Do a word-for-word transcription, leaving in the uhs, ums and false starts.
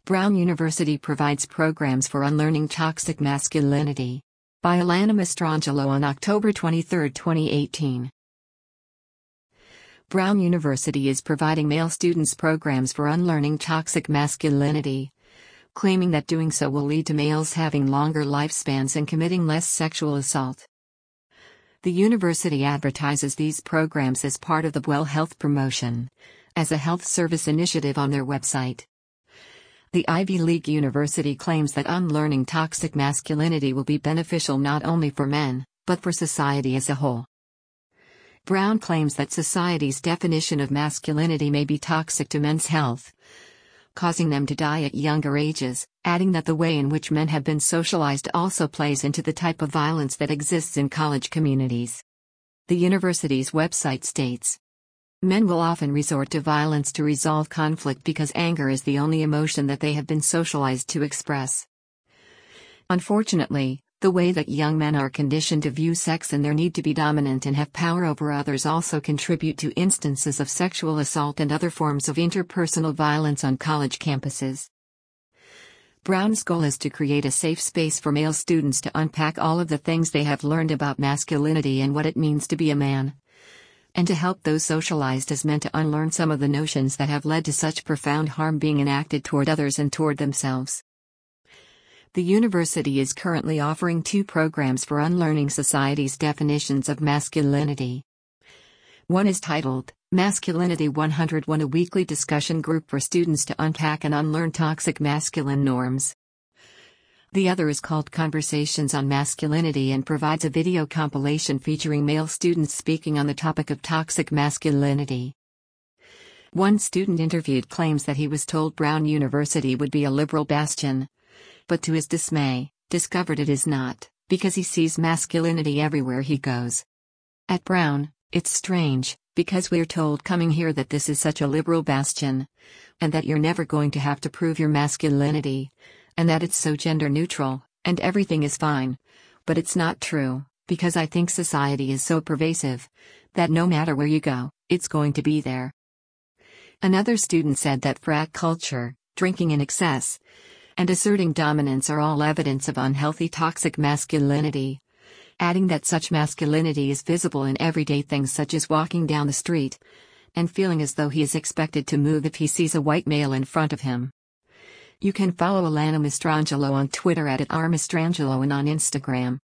Brown University provides programs for unlearning toxic masculinity. By Alana Mastrangelo on October twenty-third, twenty eighteen. Brown University is providing male students programs for unlearning toxic masculinity, claiming that doing so will lead to males having longer lifespans and committing less sexual assault. The university advertises these programs as part of the Well Health Promotion, as a health service initiative on their website. The Ivy League university claims that unlearning toxic masculinity will be beneficial not only for men, but for society as a whole. Brown claims that society's definition of masculinity may be toxic to men's health, causing them to die at younger ages, adding that the way in which men have been socialized also plays into the type of violence that exists in college communities. The university's website states, "Men will often resort to violence to resolve conflict because anger is the only emotion that they have been socialized to express. Unfortunately, the way that young men are conditioned to view sex and their need to be dominant and have power over others also contribute to instances of sexual assault and other forms of interpersonal violence on college campuses." Brown's goal is to create a safe space for male students to unpack all of the things they have learned about masculinity and what it means to be a man, and to help those socialized as men to unlearn some of the notions that have led to such profound harm being enacted toward others and toward themselves. The university is currently offering two programs for unlearning society's definitions of masculinity. One is titled, Masculinity one oh one, a weekly discussion group for students to unpack and unlearn toxic masculine norms. The other is called Conversations on Masculinity and provides a video compilation featuring male students speaking on the topic of toxic masculinity. One student interviewed claims that he was told Brown University would be a liberal bastion, but to his dismay, discovered it is not, because he sees masculinity everywhere he goes. At Brown, it's strange, because we're told coming here that this is such a liberal bastion, and that you're never going to have to prove your masculinity, and that it's so gender neutral, and everything is fine. But it's not true, because I think society is so pervasive, that no matter where you go, it's going to be there. Another student said that frat culture, drinking in excess, and asserting dominance are all evidence of unhealthy toxic masculinity, adding that such masculinity is visible in everyday things such as walking down the street, and feeling as though he is expected to move if he sees a white male in front of him. You can follow Alana Mastrangelo on Twitter at, at r mastrangelo and on Instagram,